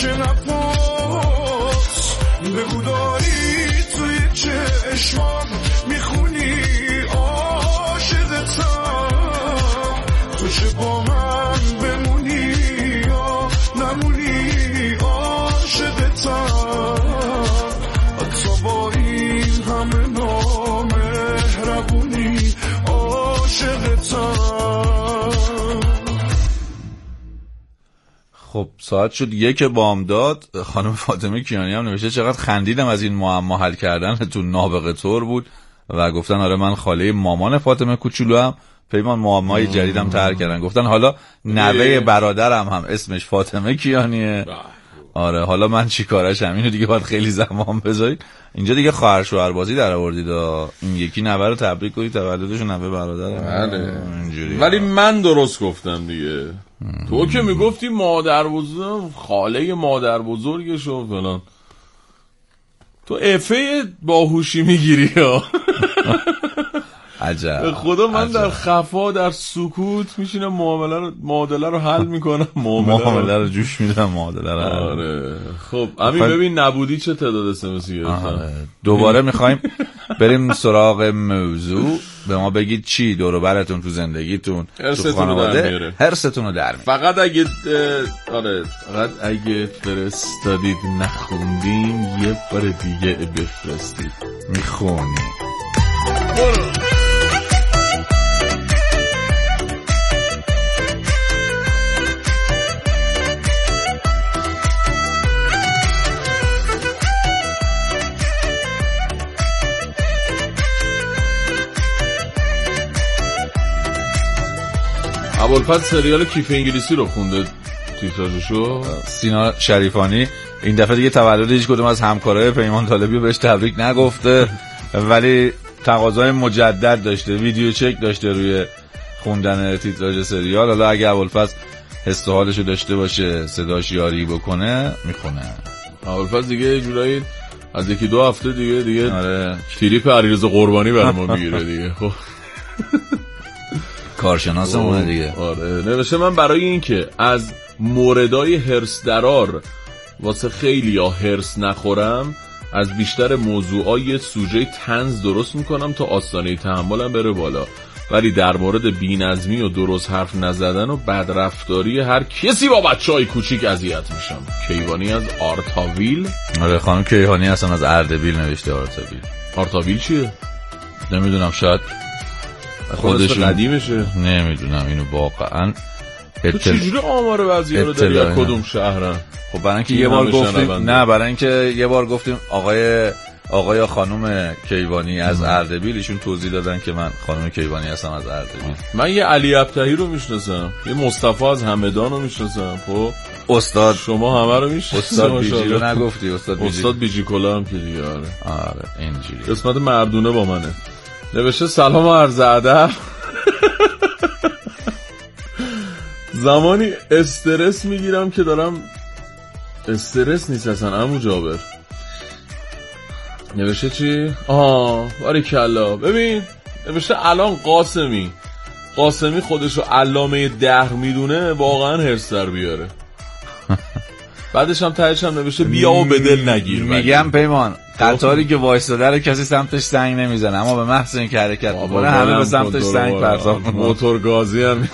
که نپاس بگو داری توی چشمام میخونی عاشقتم تو چه با من بمونی یا نمونی عاشقتم حتی با این همه نامهربونی عاشقتم. خب ساعت شد 1 بامداد. خانم فاطمه کیانی هم نوشته چقدر خندیدم از این معما حل کردن تو نابغه طور بود و گفتن آره من خاله مامان فاطمه کوچولو هم پیمان معمای جدیدم طرح کردن. گفتن حالا نوه برادرم هم اسمش فاطمه کیانیه. آره حالا من چی کارشم؟ اینو دیگه باید خیلی زمان بذارید. اینجا دیگه خواهر شوهر بازی در آوردید. این یکی نوه رو تبریک کنید تولدش نوه برادرم. بله ولی من درست گفتم دیگه. تو که میگفتی مادر بزرگ خاله مادر بزرگش و فلان، تو افه باهوشی میگیری ها. عجب. به خدا من در خفا در سکوت میشینم معادله رو حل میکنم. معامله رو جوش میدم معادله رو. آره خب همین ببین نبودی چه تعداد اسمسی گرفتم. دوباره میخوایم بریم سراغ موضوع. به ما بگید چی دور و براتون تو زندگیتون تو خانواده هرستون رو در میاره. فقط اگه فرستادید نخوندیم یه بار دیگه بفرستید میخونیم. ابوالفضل سریال کیف انگلیسی رو خونده تیتراژشو. سینا شریفانی این دفعه دیگه تولد هیچ کدوم از همکارای پیمان طالبی رو بهش تبریک نگفته ولی تقاضای مجدد داشته، ویدیو چک داشته روی خوندن تیتراژ سریال. حالا اگه ابوالفضل حس و حالشو داشته باشه صداش یاری بکنه میخونه. ابوالفضل دیگه یه جورایی از 1-2 هفته دیگه آره تریپ علیرضا قربانی برام میگیره دیگه. خب کارشناسمونه دیگه. آره نوشته من برای این که از موردای هرس درار واسه خیلی یا هرس نخورم از بیشتر موضوعای سوژه طنز درست میکنم تا آستانه تحملم بره بالا، ولی در مورد بی‌نظمی و درست حرف نزدن و بدرفتاری هر کسی با بچهای کوچیک اذیت میشم. کیوانی از آرتاویل. آره خانم کیوانی اصلا از اردبیل نوشته. آرتاویل چیه؟ نمیدونم شاید خودش قدیمشه. نمیدونم اینو واقعا. تو چجوری آمار وضعیه رو داری از کدوم شهرن؟ خب برای اینکه یه بار گفتیم برای اینکه یه بار گفتیم آقای خانم کیوانی از اردبیل، ایشون توضیح دادن که من خانم کیوانی هستم از اردبیل. من یه علی ابتهی رو میشناسم، یه مصطفی از همدان رو میشناسم. خب استاد شما همه رو میشناسید. استاد بیجی رو نگفتی؟ استاد بیجی کلا هم که دیگه. آره اینجوری قسمت مردونه با منه. نوشته سلام و عرض ادب. زمانی استرس میگیرم که دارم استرس نیست اصلا عمو جابر. نوشته چی؟ باریکلا. ببین نوشته الان قاسمی خودشو علامه دهر میدونه واقعا هرس در بیاره. بعدش هم تهش هم نوشته بیا و به دل نگیر. میگم پیمان قطاری که وایستاده رو کسی سمتش سنگ نمیزنه، اما به محض اینکه حرکت بکنه همه به سمتش سنگ پرتاب میکنه. موتور گازی هم.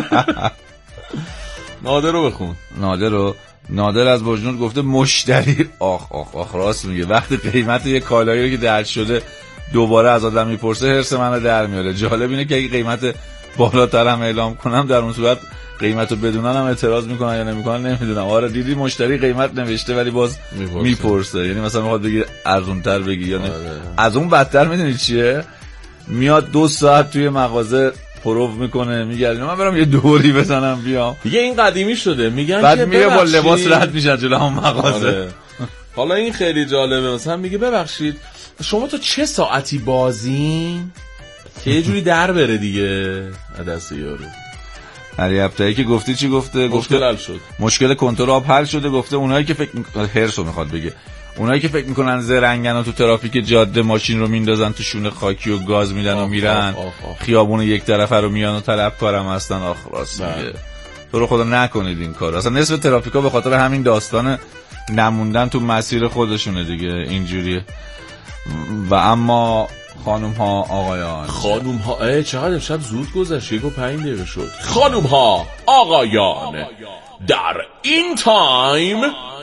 نادر رو بخون. نادر از بجنورد گفته مشتری آخ راست میگه. وقتی قیمت یه کالایی رو که درد شده دوباره از آدم میپرسه هرس منو در میاره. جالب اینه که اگه قیمت بالاتر هم اعلام کنم در اون صورت قیمتو بدونن هم اعتراض میکنن یا نمیکنن نمیدونم. آره دیدی مشتری قیمت نوشته ولی باز میپرسه. یعنی مثلا میخواد بگی ارزونتر بگی یا نه. از اون بدتر میدونی چیه؟ میاد 2 ساعت توی مغازه پروف میکنه میگردیم من برام یه دوری بزنم بیام. دیگه این قدیمی شده میگن بعد میره با لباس رد میشه جلو هم مغازه. حالا این خیلی جالبه. مثلا میگه ببخشید شما تو چه ساعتی بازین که یه جوری در بره دیگه دست یارو. علی ابتهی که گفتی چی گفته؟ مشکل حل شد. مشکل کنترل آب حل شده. گفته اونایی که فکر هرسو میخواد بگه اونایی که فکر میکنن زرنگن و تو ترافیک جاده ماشین رو میندازن تو شونه خاکی و گاز میدن و میرن خیابون یک طرفه رو میان و طلبکارم هستن. راست میگه. تو رو خدا نکنید این کار. اصلا نصف ترافیکا به خاطر همین داستان نموندن تو مسیر خودشونه دیگه، اینجوریه. و اما خانوم ها آقایان، خانوم ها چقدر امشب زود گذشت، 1:05 دقیقه شد. خانوم ها آقایان، در این تایم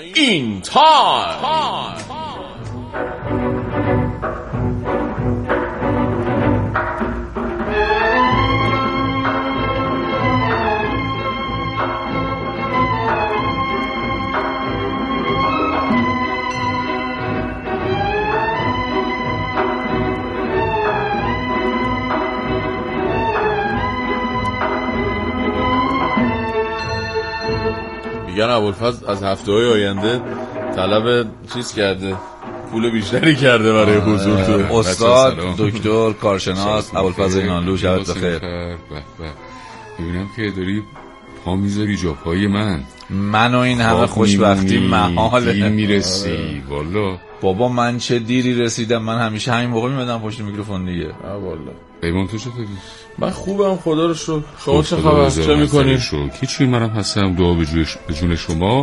میگن ابوالفضل از هفته‌های آینده طلب چیز کرده، پول بیشتری کرده برای حضور تو. استاد دکتر کارشناس ابوالفضل اینانلو، شبت بخیر. ببینم که داری پا میذاری جا پای من و این همه خوشبختی محاله. میرسی والا بابا من چه دیری رسیدم، من همیشه همین موقع میمدم پشت میکروفون دیگه. والا پیمان تو چطوری؟ من خوبم خدا رو شکر. شما چه خبر؟ چه میکنی؟ هیچی، منم هستم. دعا به جون شما.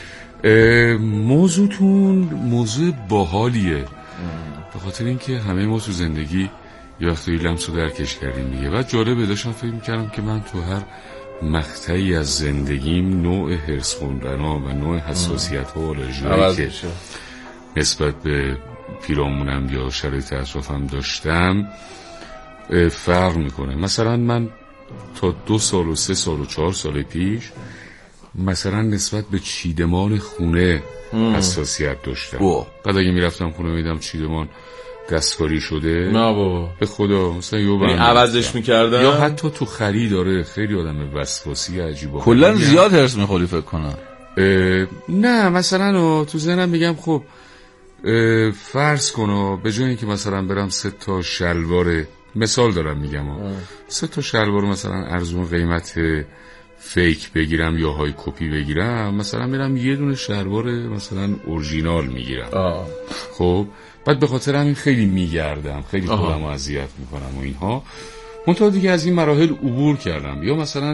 موضوعتون موضوع باحالیه، به خاطر اینکه همه ما تو زندگی یه وقتی لمس و درکش کردیم دیگه. بعد جالبه، داشتم فکر میکردم که من تو هر مقطعی از زندگیم نوع هرس خوندنا و نوع حساسیت ها و آلرژی‌هایی که نسبت به پیرامونم یا شرایط اطرافم داشتم فرق میکنه. مثلا من تا 2 سال و 3 سال و 4 سال پیش مثلا نسبت به چیدمان خونه حساسیت داشتم. بعد اگه میرفتم خونه میدم چیدمان دستکاری شده، نه بابا به خدا مثلا عوضش میکردم. یا حتی تو خریداره خیلی آدم وسواسی عجیبه. کلا زیاد هرس میخوری فکر کنم. نه مثلا تو ذهنم میگم خب فرض کن به جای اینکه مثلا برم 3 تا شلوار، مثال دارم میگم 3 تا شلوار مثلا ارزون قیمت فیک بگیرم یا های کپی بگیرم، مثلا میرم یه دونه شلوار مثلا اورجینال میگیرم. خب بعد به خاطر همین خیلی میگردم، خیلی خودمو اذیت میکنم و اینها. منتها دیگه از این مراحل عبور کردم. یا مثلا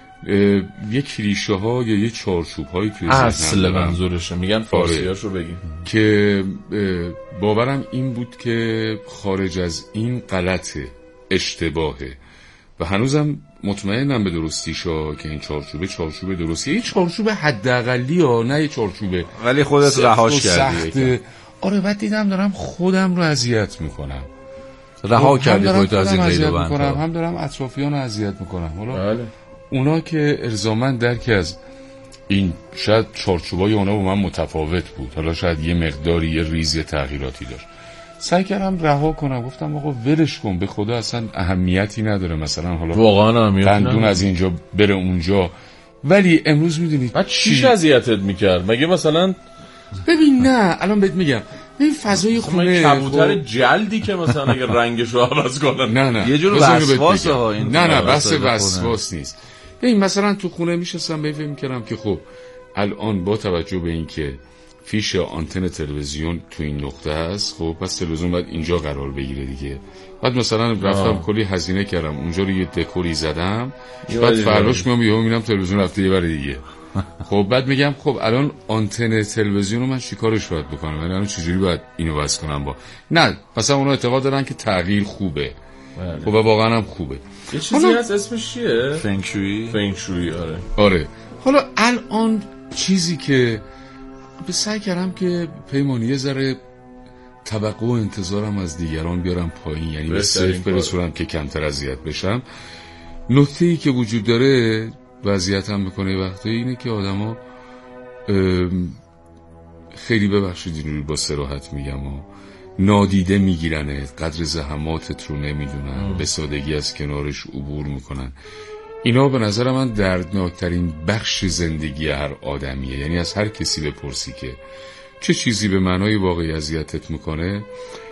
یه کلیشه ها یا یه چارچوب هایی توی اصل منظورشه، میگن فارسیاشو بگیم، که باورم این بود که خارج از این غلطه، اشتباهه و هنوزم مطمئنم به درستیشا که این چارچوب درستیه. یه چارچوب حداقلی ها، نه یه چارچوب ولی خودت رهاش کردی. آره بعد دیدم دارم خودم رو اذیت میکنم. رها کردی خودت از این قید و بند، هم دارم اطرافیان رو اذیت میکنم. حالا اونا که ارزامن درک از این شاید چارچوبای اونا با من متفاوت بود، حالا شاید یه مقداری یه ریزی تغییراتی داشت، سعی کردم رها کنم. گفتم آقا ولش کن، به خدا اصلا اهمیتی نداره، مثلا حالا واقعا اهمیتی نداره، از اینجا بره اونجا. ولی امروز میدونید بعد چیش اذیتت میکرد مگه؟ مثلا ببین نه الان بهت میگم این فضای خونه کبوتر جلدی که مثلا اگه رنگشو عوض کنن، نه یه جور وسواسه ها این. نه بحث وسواس نیست. ببین مثلا تو خونه میشستم فکر میکردم که خب الان با توجه به اینکه فیش آنتن تلویزیون تو این نقطه هست، خب پس تلویزیون باید اینجا قرار بگیره دیگه. بعد مثلا رفتم کلی هزینه کردم اونجا رو یه دکوری زدم، بعد فرداش میبینم تلویزیون رفته یه بر دیگه. خب بعد میگم خب الان آنتن تلویزیون رو من چیکارش باید بکنم؟ یعنی الان چجوری باید اینو وصل کنم با نه مثلا اونا اعتقاد دارن که تغییر خوبه. خب واقعا هم خوبه. یه چیزی هست اسمش چیه؟ فنگشویی. آره. حالا الان چیزی که به سعی کردم که پیمانی یه ذره توقع و انتظارم از دیگران بیارم پایین، یعنی به صفر برسونم که کمتر اذیت بشم. نکته‌ای که وجود داره وضعیتم میکنه وقتی اینه که آدما خیلی ببخشید اینو با صراحت میگم نادیده میگیرنه، قدر زحماتت رو نمیدونن، به سادگی از کنارش عبور میکنن. اینا به نظر من دردناکترین بخش زندگی هر آدمیه. یعنی از هر کسی بپرسی که چه چیزی به معنای واقعی اذیتت میکنه،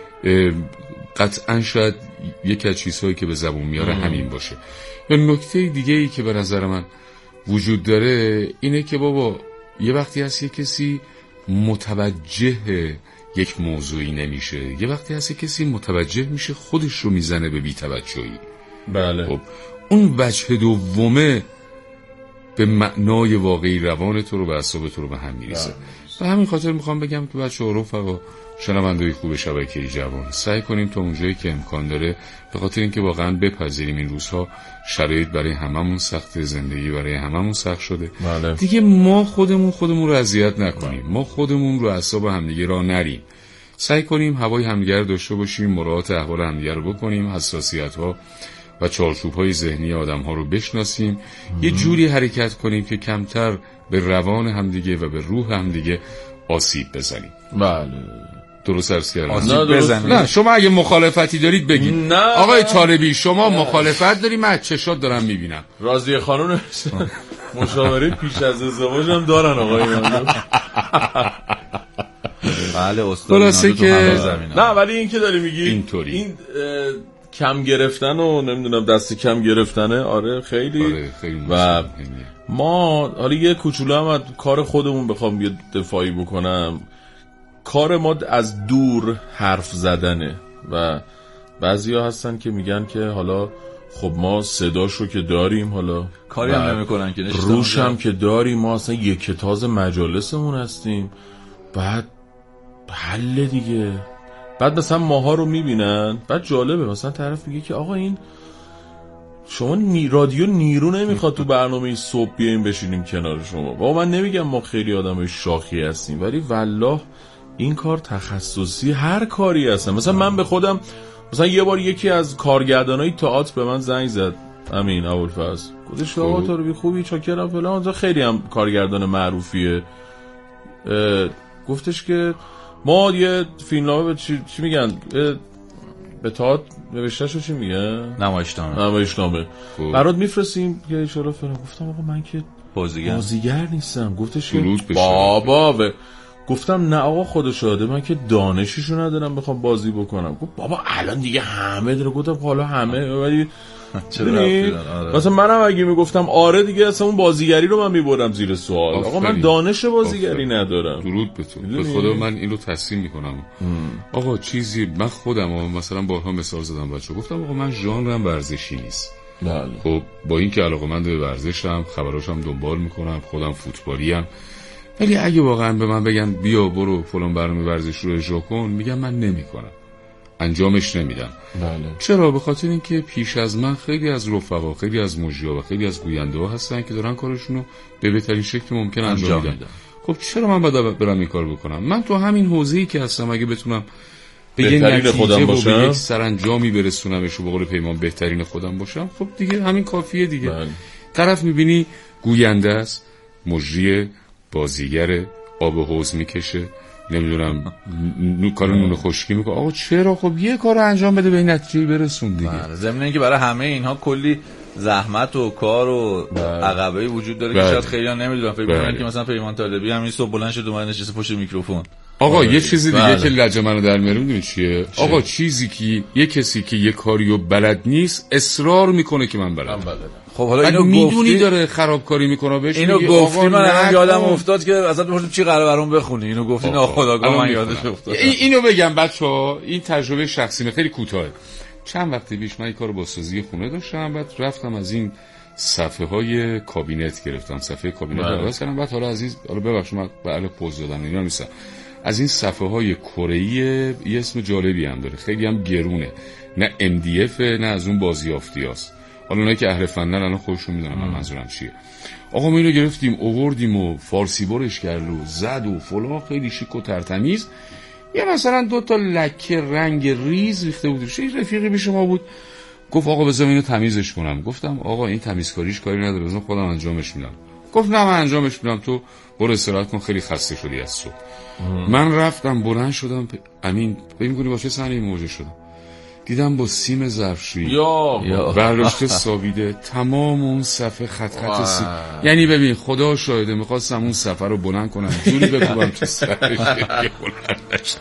قطعا شاید یکی از چیزهایی که به زبون میاره همین باشه. یا نکته دیگه ای که به نظر من وجود داره اینه که بابا یه وقتی هست یه کسی متوجه یک موضوعی نمیشه، یه وقتی هست یه کسی متوجه میشه خودش رو میزنه به بی‌توجهی. بله. خب اون وجه دومه به معنای واقعی روان تو رو و اعصاب تو رو به هم میریزه. و همین خاطر میخوام بگم که بچه‌ها رفقا شنونده‌های خوب شبکه جوان سعی کنیم تا اونجایی که امکان داره، به خاطر اینکه واقعا بپذیریم این روزها شرایط برای هممون سخت، زندگی برای هممون سخت شده، دیگه ما خودمون رو اذیت نکنیم، ما خودمون رو اعصاب همدیگه را نریم، سعی کنیم هوای همدیگه رو داشته باشیم، مراعات احوال همدیگه رو بکنیم، حساسیت‌ها و چارچوب‌های ذهنی آدم‌ها رو بشناسیم، یه جوری حرکت کنیم که کمتر به روان همدیگه و به روح همدیگه آسیب بزنیم. بله درست عرض کردم؟ آسیب بزنیم. نه شما اگه مخالفتی دارید بگید. نه آقای طالبی شما مخالفت داری، من چشات دارم میبینم. راضیه خانم مشاوره پیش از ازدواج هم دارن آقای من. بله استاد خلاصه که نه ولی این که داری میگی اینطوری این کم گرفتن و نمیدونم دست کم گرفتنه، آره خیلی و ما حالا یه کوچولو هم از کار خودمون بخوام یه دفاعی بکنم، کار ما از دور حرف زدنه و بعضیا هستن که میگن که حالا خب ما صداشو که داریم، حالا کاری هم نمیکنن که روش هم که داریم، ما اصلا یک تاز مجالسمون هستیم، بعد حل دیگه. بعد مثلا ماها رو میبینن، بعد جالبه مثلا طرف میگه که آقا این شما رادیو نیرو نمیخواد تو برنامه صبح بیایم بشینیم کنار شما. با من نمیگم ما خیلی آدمای شاخی هستیم، ولی والله این کار تخصصی هر کاری هستن. مثلا من به خودم مثلا یه بار یکی از کارگردانای تئاتر به من زنگ زد، امین ابوالفضل، گفتش آقا تو رو خوبی چاکرم فلان، خیلی هم کارگردان معروفیه، گفتش که ما یه فیلمنامه چی میگن به تئاتر نوشتهشو چی میگن؟ نمایشنامه برات میفرستیم که ان شاءالله فلان. گفتم آقا من که بازیگر نیستم. گفتش بابا گفتم نه آقا خدا شاهده من که دانشیشو ندارم بخوام بازی بکنم. گفت بابا الان دیگه همه داره. گفتم حالا همه ولی مثلا منم اگه میگفتم آره دیگه اصلا اون بازیگری رو من میبرم زیر سوال. آقا من دانش بازیگری ندارم. درود به تو. به خدا من این رو تسلیم میکنم. آقا چیزی من خودم مثلا بارها مثال زدم بچه، گفتم آقا من ژانرم ورزشی نیست. خب با این که علاقه‌مند به ورزشم، خبراشم دنبال میکنم، خودم فوتبالیم، ولی اگه واقعا به من بگن بیا برو فلان برنامه ورزش رو اجرا کن، میگم من نمیکنم، انجامش نمیدم. چرا؟ به خاطر اینکه پیش از من خیلی از رفقا، خیلی از مجری‌ها و خیلی از گوینده ها هستن که دارن کارشون رو به بهترین شکل ممکن انجام میدن. خب چرا من باید برم این کار بکنم؟ من تو همین حوزه‌ای که هستم اگه بتونم به یه نتیجه و به یک سرانجامی برسونمش و به قول پیمان بهترین خودم باشم، خب دیگه همین کافیه دیگه. طرف میبینی گوینده است، مجری، بازیگر، آب حوض میکشه، نمیدونم کار نون خشکی میکنه. آقا چرا؟ خب یه کار انجام بده به این نتیجه برسون دیگه. ضمن اینکه برای همه اینها کلی زحمت و کار و عقبه‌ای وجود داره که شاید خیلی‌ها نمیدونن. فکر می‌کنن که مثلا پیمان طالبی همین صبح بلند شد اومد نشسته پشت میکروفون. آقا یه چیزی دیگه که لجه منو در میاره میدونی چیه؟ آقا چیزی که یه کسی که یه کاریو بلد نیست اصرار میکنه که من بلدم. خب حالا اینو میدونی داره خرابکاری میکنه بهش اینو گفتی من یادم افتاد که ازت بپرسیم چی قراره برام بخونی. اینو گفتی ناخودآگاه من یادش افتاد. اینو بگم بچه‌ها، این تجربه شخصیمه، خیلی کوتاهه. چند وقت پیش من این کارو با سازی خونه داشتم، بعد رفتم از این صفحه‌های کابینت گرفتم، صفحه کابینت درست کردم. بعد حالا ببخشید من بله پوز دادم اینا نیستم، از این صفحه‌های کره‌ای یه اسم جالبی هم داره، خیلی هم گرونه، نه MDF نه از اون بازیافتیاست. حالا اونایی که اهل فنن الان خودشون میدونن من منظورم چیه. آقا ما اینو گرفتیم آوردیم و فارسی برش کرد و زد و فلان، خیلی شیک و ترتمیز. یه مثلا 2 تا لکه رنگ ریز ریخته بود. یه رفیقی پیش ما بود گفت آقا بذار اینو تمیزش کنم. گفتم آقا این تمیزکاریش کاری نداره، بذار خودم انجامش میدم. گفت نه من انجامش میدم، تو برو استراحت کن، خیلی خسته شدی از صبح. من رفتم بلند شدم، امین ببین می‌گونی با چه صحنه‌ای مواجه شدم. دیدم با سیم ظرفشویی برداشته سابیده تمام اون صفحه خط سیم. یعنی ببین خدا شاهده می‌خواستم اون صفحه رو بلند کنم جوری بکوبم تو سرش که بلند نشه.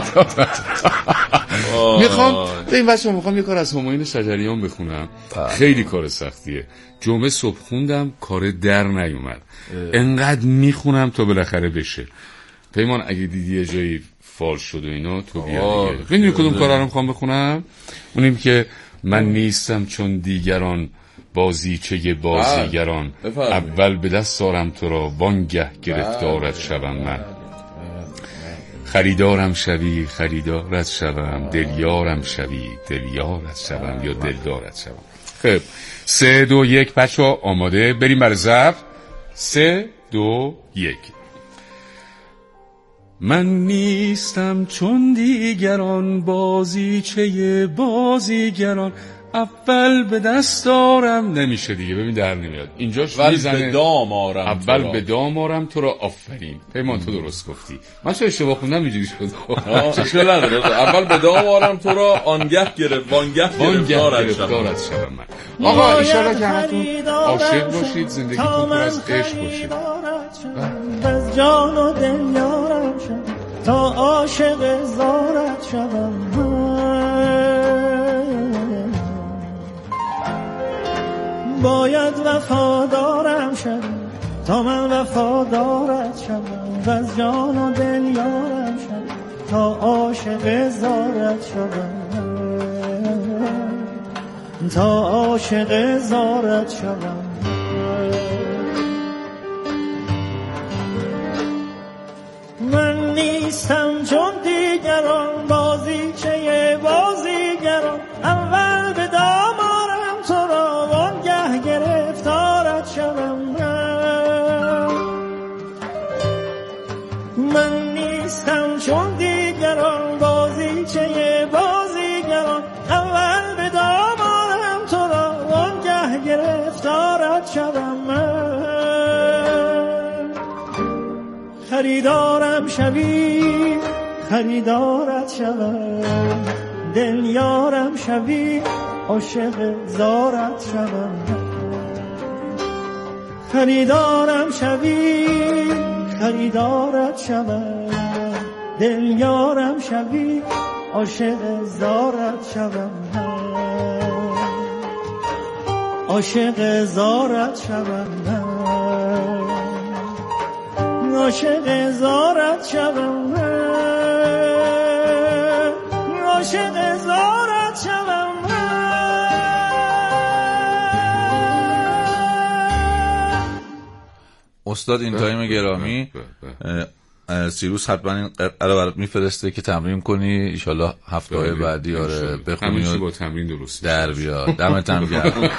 میخوام یه کار از همایون شجریان بخونم، خیلی کار سختیه. جمعه صبح خوندم کار در نیومد، انقدر میخونم تا بالاخره بشه. پیمان اگه دیدی یه جایی فال شد و اینا تو بیا دیگه. میدونی کدوم کار رو میخوام بخونم؟ اونیم که من نیستم چون دیگران بازیچه بازیگران، اول به دست آرم تو را وانگه گرفتارت شوم من. خریدارم شوی خریدارت شوم، دلیارم شوی دلیارت شوم یا دلدارت شوم. خب 3 2 1 بچه‌ها آماده؟ بریم برای ضبط. 3 2 1. من نیستم چون دیگران، بازیچه بازیگران، اول به دست آرم. نمیشه دیگه، ببین در نمیاد اینجاش میزنه. به دام آرم اول به دام آرم تو را. آفرین پیمان، تو درست گفتی. من چه اشتباه خوندم اینجوری شد. اشکال نداره. اول به دام آرم تو را، آنگه گرفت وانگه گرفتارت شوم من. آقا ان شاءالله که همتون عاشق باشید، زندگیتون پر از عشق باشه. از جان و دل یارم شم تا عاشق زارت شوم. باید وفادارم شم تا من وفادارت شوم، و از جان و دل یارم شم تا عاشق زارت شوم، تا عاشق زارت شوم. من نیستم چون دیگران، بازیچه بازیگران، اول به دام آرم تو را وانگه گرفتارت شوم. من نیستم چون دیگران، بازیچه بازیگران، اول به دام آرم تو را وانگه گرفتارت شوم. خریدارم شوی خریدارت شوم، دل یارم شوی عاشق زارت شوم. خریدارم شوی خریدارت شوم، دل یارم شوی عاشق زارت شوم، عاشق زارت شوم، عاشق زارت شوم، عاشق زارت شوم. استاد این تایم گرامی سیروس حتما این قراره برات میفرسته که تمرین کنی، ایشالله هفته‌های بعدی آره بخونی و با تمرین درست در بیاد. دمت هم گرم.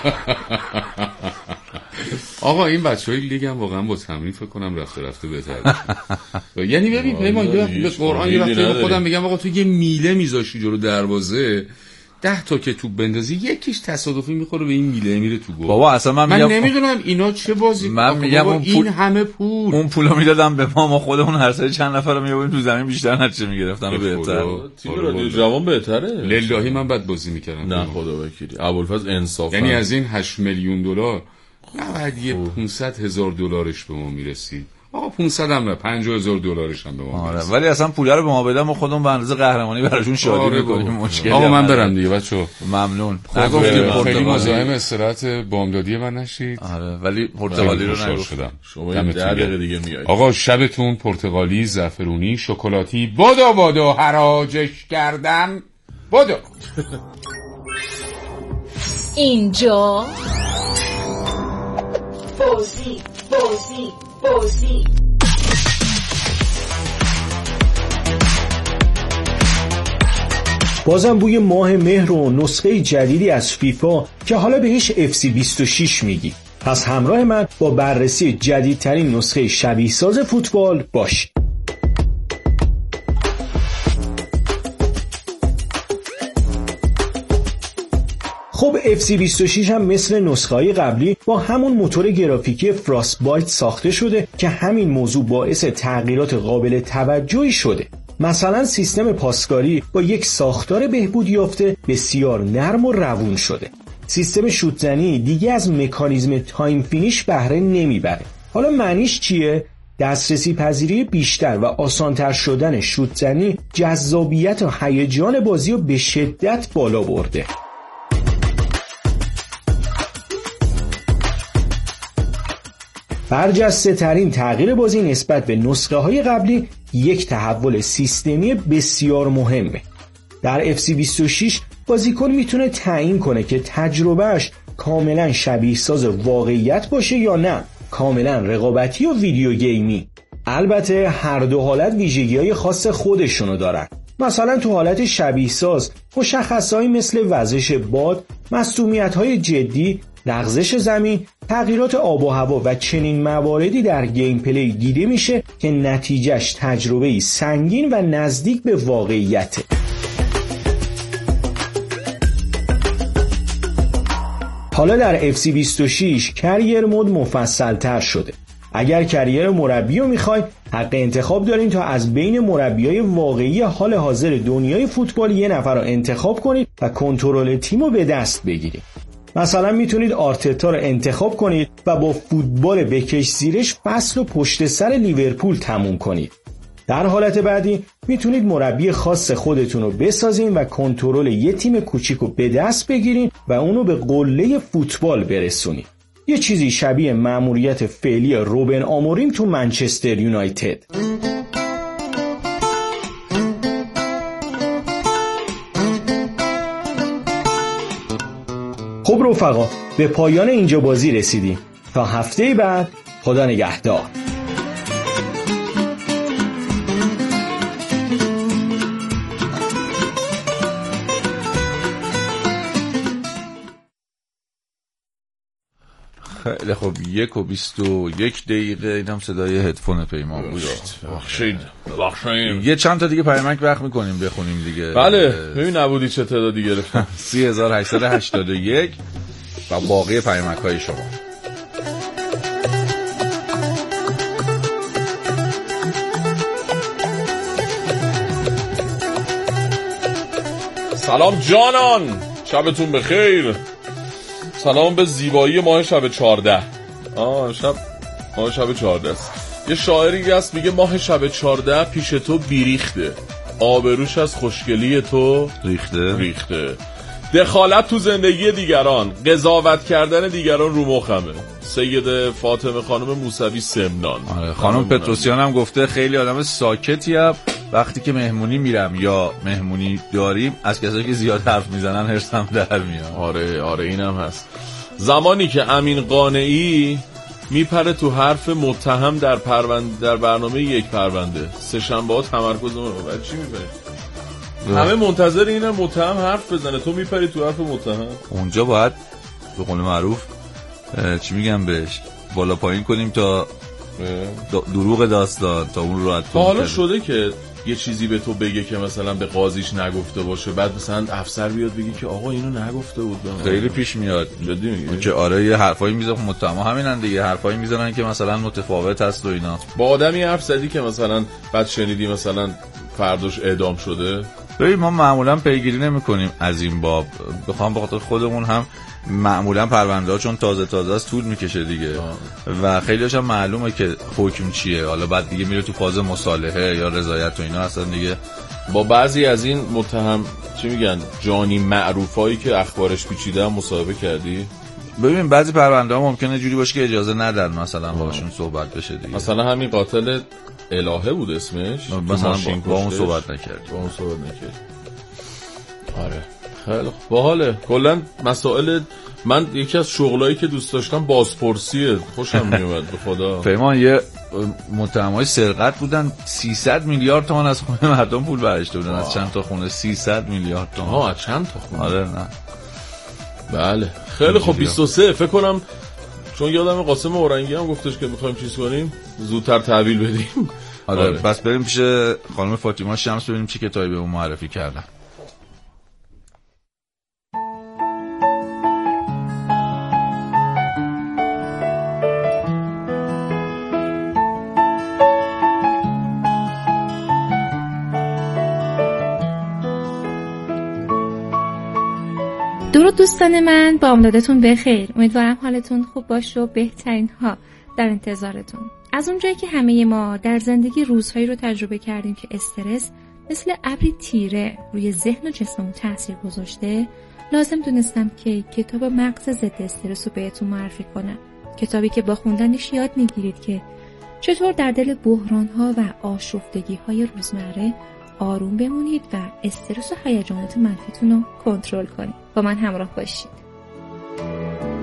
آقا این بچهای لیگ هم واقعا با تمرین فکر کنم رفته بهتر. یعنی ببین پیمان به قرآن یه رفته خودم میگم آقا تو یه میله میذاشی جلو دروازه 10 تا که توپ بندازی یکیش تصادفی میخوره به این میله میره تو گل. بابا اصلا من میگم نمیدونم اینا چه بازی. من میگم این همه پول اون پولو میدادم به ما خودمون هر سری چند نفر رو میآوردیم تو زمین بیشتر نتیجه میگرفتن و بهتر. تیم رادیو جوان بهتره. للهی من بد بازی میکردم. نه خدا وکیلی. ابوالفضل انصافا یعنی از این 8 میلیون دلار بعد یه 500,000 دلارش به ما میرسید. آقا 500 هم نه 50,000 دلارش هم به ما میرسید. ولی اصلا پولا رو به ما بدن ما خودمون به اندازه قهرمانی براشون شادی میکنیم. مشکلی آقا من برم دیگه بچه‌ها. ممنون. نگفتید خیلی مزاحم استراحت بامدادی من نشید. آره ولی پرتغالی رو نگفتم. شما 10 دقیقه دیگه میایید. آقا شبتون پرتغالی، زعفرونی، شکلاتی بدو حراجش کردم. بدو. اینجا بازی بازم بوی ماه مهر و نسخه جدیدی از فیفا که حالا بهش FC26 میگی. پس همراه من با بررسی جدیدترین نسخه شبیه ساز فوتبال باش. خب FC26 هم مثل نسخه‌های قبلی با همون موتور گرافیکی فراستبایت ساخته شده که همین موضوع باعث تغییرات قابل توجهی شده. مثلا سیستم پاسکاری با یک ساختار بهبود یافته بسیار نرم و روون شده. سیستم شوت‌زنی دیگه از مکانیزم تایم فینیش بهره نمیبره. حالا معنیش چیه؟ دسترسی پذیری بیشتر و آسانتر شدن شوت‌زنی جذابیت و هیجان بازی رو به شدت بالا برده. برجسته ترین تغییر بازی نسبت به نسخه های قبلی یک تحول سیستمی بسیار مهمه. در FC26 بازیکن میتونه تعیین کنه که تجربهش کاملا شبیه ساز واقعیت باشه یا نه کاملا رقابتی و ویدیو گیمی. البته هر دو حالت ویژگی‌های خاص خودشونو دارن. مثلا تو حالت شبیه ساز مشخصهایی مثل وزش باد، مصدومیت‌های جدی، لغزش زمین، تغییرات آب و هوا و چنین مواردی در گیم پلی دیده میشه که نتیجهش تجربه‌ای سنگین و نزدیک به واقعیته. حالا در FC26 کریر مود مفصل تر شده. اگر کریر مربی رو میخواید حق انتخاب دارین تا از بین مربیای واقعی حال حاضر دنیای فوتبال یه نفر رو انتخاب کنید و کنترل تیم رو به دست بگیرید. مثلا میتونید آرتتا رو انتخاب کنید و با فوتبال بکش زیرش فصل و پشت سر لیورپول تموم کنید. در حالت بعدی میتونید مربی خاص خودتون رو بسازین و کنترل یه تیم کوچیک رو به دست بگیرین و اونو به قله فوتبال برسونید. یه چیزی شبیه مأموریت فعلی روبن آموریم تو منچستر یونایتد. خب رفقا، به پایان اینجا بازی رسیدیم. تا هفته بعد، خدا نگهدار. خیلی خب 1:21 اینم صدای هدفون پیمان بود. بخشید یه چند تا دیگه پیامک وقت میکنیم بخونیم دیگه. بله ببین نبودی چه تعدادی گرفتم 3881 و باقی پیامک های شما. سلام جانان، شبتون بخیر. سلام به زیبایی ماه شب 14. ماه شب 14 است. یه شاعری هست میگه ماه شب 14 پیش تو بیریخته، آبروش از خوشگلی تو ریخته. دخالت تو زندگی دیگران، قضاوت کردن دیگران رو مخمه. سید فاطمه خانم موسوی سمنان. آره خانم پتروسیان هم گفته خیلی آدم ساکتیم، وقتی که مهمونی میرم یا مهمونی داریم از کسایی که زیاد حرف میزنن حرصم در میاد. آره اینم هست. زمانی که امین قانعی میپره تو حرف متهم در برنامه یک پرونده، سه شنبه ها تمرکزمون رو بعد چی میپره؟ همه منتظر اینن متهم حرف بزنه، تو میپری تو حرف متهم. اونجا باید به قول معروف چی میگم بهش بالا پایین کنیم تا دروغ داستان تا اون رو حالا شده که یه چیزی به تو بگه که مثلا به قاضیش نگفته باشه، بعد مثلا افسر بیاد بگه که آقا اینو نگفته بود. خیلی پیش میاد جدی میگه که آره یه حرفایی میزنن متهم همینن دیگه، حرفایی میزنن که مثلا متفاوت هست و اینا. با آدمی حرف زدی که مثلا بعد شنیدی مثلا فرداش اعدام شده. ببین ما معمولا پیگیری نمی‌کنیم از این باب، بخوام به خاطر خودمون هم معمولا پرونده ها چون تازه است طول میکشه دیگه و خیلی هاشم معلومه که حکم چیه، حالا بعد دیگه میره تو فاز مصالحه یا رضایت و اینا اصلا دیگه. با بعضی از این متهم چی میگن جانی معروفایی که اخبارش پیچیده هم مصاحبه کردی؟ ببین بعضی پرونده ها ممکنه جوری باشه که اجازه ندن مثلا باشون صحبت بشه دیگه. مثلا همین قاتل الهه بود اسمش، مثلا با اون صحبت نکرد. آره خیلی باحاله. کلا مسائل من یکی از شغلایی که دوست داشتم بازپرسیه، خوشم میومد به خدا. پیمان یه متهمای سرقت بودن 300 میلیارد تومان از خونه مردم پول برداشته بودن. از چند تا خونه 300 میلیارد تومان. از چند تا خونه؟ آره نه بله خیلی خب 23 فکر کنم، چون یادم قاسم اورنگی هم گفتش که میخوایم چیز کنیم زودتر تحویل بدیم. آره پس بریم پیش خانم فاطمه شمس ببینیم چه کتابی به اون معرفی کردن. درود دوستان من، با امدادتون بخیر. امیدوارم حالتون خوب باشه و بهترین ها در انتظارتون. از اونجایی که همه ما در زندگی روزهایی رو تجربه کردیم که استرس مثل ابری تیره روی ذهن و جسممون تاثیر گذاشته، لازم دونستم که کتاب مغز ضد استرس رو بهتون معرفی کنم. کتابی که با خوندنش یاد میگیرید که چطور در دل بحران‌ها و آشفتگی‌های روزمره آروم بمونید و استرس و هیجانات منفیتون رو کنترل کنید. با من همراه باشید.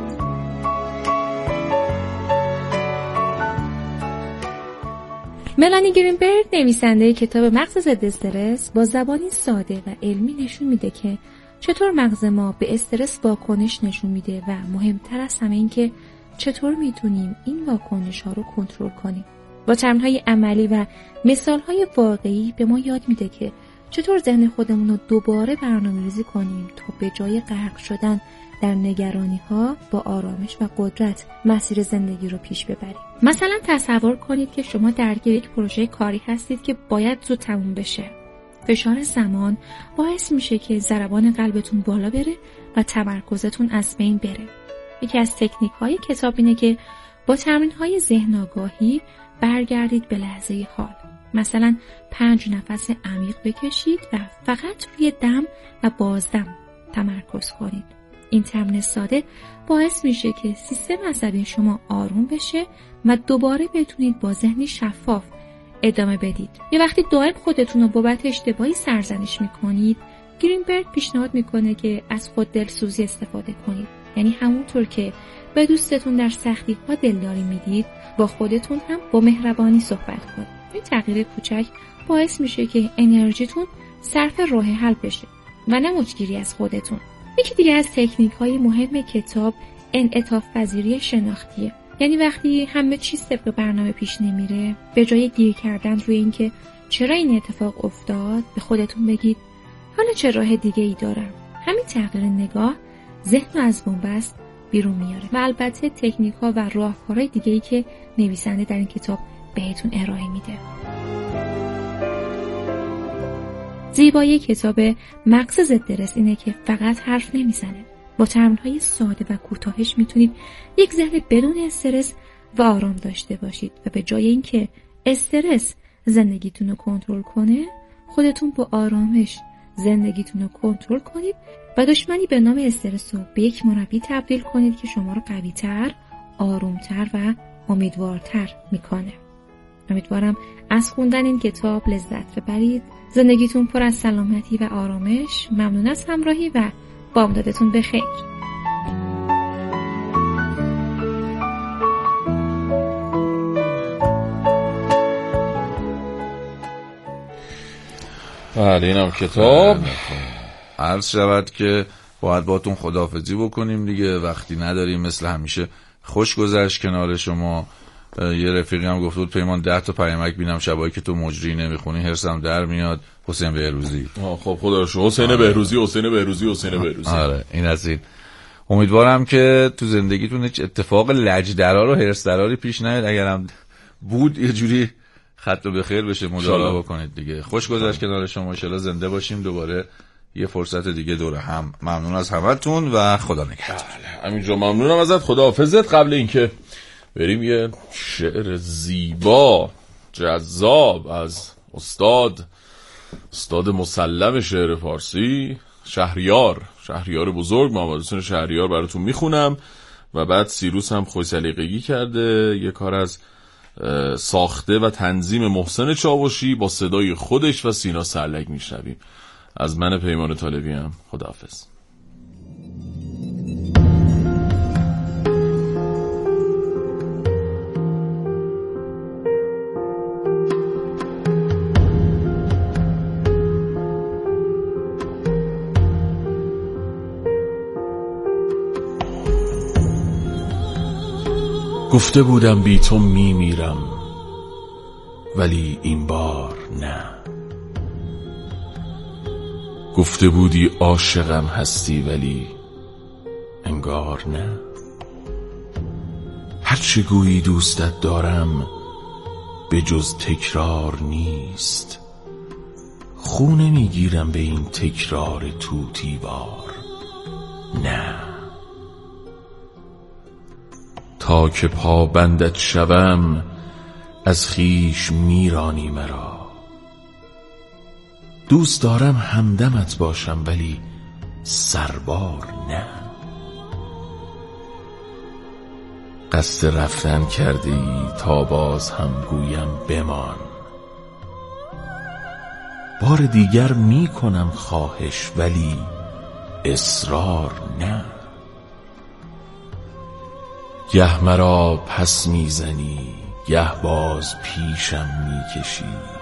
ملانی گرینبرگ نویسنده کتاب مغز ضد استرس با زبانی ساده و علمی نشون میده که چطور مغز ما به استرس واکنش نشون میده و مهمتر از همه این که چطور میتونیم این واکنش ها رو کنترل کنیم. با تمرین‌های عملی و مثال‌های واقعی به ما یاد میده که چطور ذهن خودمون رو دوباره برنامه‌ریزی کنیم تا به جای غرق شدن در نگرانی‌ها با آرامش و قدرت مسیر زندگی رو پیش ببریم. مثلا تصور کنید که شما درگیر یک پروژه کاری هستید که باید زود تموم بشه. فشار زمان باعث میشه که ضربان قلبتون بالا بره و تمرکزتون از بین بره. یکی از تکنیک‌های کتاب اینه که با تمرین‌های ذهن آگاهی برگردید به لحظه حال. مثلا 5 نفس عمیق بکشید و فقط روی دم و بازدم تمرکز کنید. این تمرین ساده باعث میشه که سیستم عصبی شما آروم بشه و دوباره بتونید با ذهنی شفاف ادامه بدید. یه وقتی دائم خودتون رو بابت اشتباهی سرزنش میکنید، گرینبرگ پیشنهاد میکنه که از خود دلسوزی استفاده کنید. یعنی همونطور که به دوستتون در سختی ها دلداری میدید، با خودتون هم با مهربانی صحبت کنید. این تغییر کوچک باعث میشه که انرژیتون صرف راه حل بشه و نه مچگیری از خودتون. یکی دیگه از تکنیک های مهم کتاب انعطاف پذیری شناختیه. یعنی وقتی همه چیز طبق برنامه پیش نمیره، به جای گیر کردن روی اینکه چرا این اتفاق افتاد، به خودتون بگید حالا چه راه دیگه ای دارم. همین تغییر نگاه ذهن رو از بنبست بیرون میاره. و البته تکنیک ها و راهکارهای دیگه ای که نویسنده در این کتاب بهتون ارائه میده. زیبایی کتاب مغز ضد استرس اینه که فقط حرف نمیزنه. با تمرین‌های ساده و کوتاهش میتونید یک ذهن بدون استرس و آرام داشته باشید و به جای اینکه استرس زندگیتون رو کنترل کنه، خودتون با آرامش زندگیتون رو کنترل کنید و دشمنی به نام استرس رو به یک مربی تبدیل کنید که شما رو قوی‌تر، آرومتر و امیدوارتر میکنه. امیدوارم از خوندن این کتاب لذت ببرید. زندگیتون پر از سلامتی و آرامش. ممنون از همراهی و بامدادتون بخیر. بله اینم کتاب. عرض شود که باید باتون خداحافظی بکنیم دیگه. وقتی نداریم مثل همیشه خوش گذشت کنار شما. یه رفیقی هم گفت بود پیمان 10 تا پیامک بینم شبایی که تو مجری نمیخونی هرسم در میاد. حسین بهروزی. خب خدا رو شکر. حسین بهروزی. آره این از این. امیدوارم که تو زندگیتون هیچ اتفاق لجدرار و هرسدراری پیش نیاد. اگرم بود یه جوری خط به خیر بشه مدارا بکنید دیگه. خوش گذشت کنار شما. ان شاءالله زنده باشیم دوباره یه فرصت دیگه دوره هم. ممنون از همتون و خدا نگهدار. همینجا ممنونم ازت. خداحافظت. قبل اینکه بریم یه شعر زیبا جذاب از استاد مسلم شعر فارسی شهریار بزرگ، محمد حسین شهریار براتون میخونم و بعد سیروس هم خوش سلیقگی کرده یه کار از ساخته و تنظیم محسن چاوشی با صدای خودش و سینا سرلک میشنویم. از من پیمان طالبی هم خداحافظ. گفته بودم بی تو میمیرم ولی این بار نه. گفته بودی عاشقم هستی ولی انگار نه. هرچه گویی دوستت دارم به جز تکرار نیست. خو نمیگیرم به این تکرار توتیوار نه. تا که پابندت شوم از خیش میرانی مرا. دوست دارم همدمت باشم ولی سربار نه. قصد رفتن کرده ای تا باز هم گویم بمان. بار دیگر می کنم خواهش ولی اصرار نه. گه مرا پس میزنی گه باز پیشم میکشی.